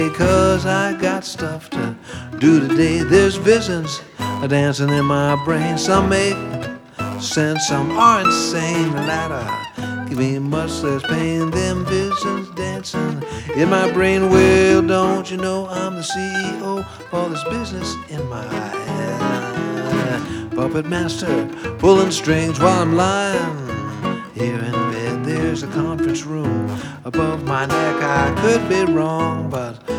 'cause I got stuff to do today. There's visions a dancing in my brain. Some make sense, some are insane. The latter give me much less pain. Them visions dancing in my brain. Well, don't you know I'm the CEO of all this business in my head? Puppet master pulling strings while I'm lying here in bed. There's a conference room above my neck. I could be wrong, but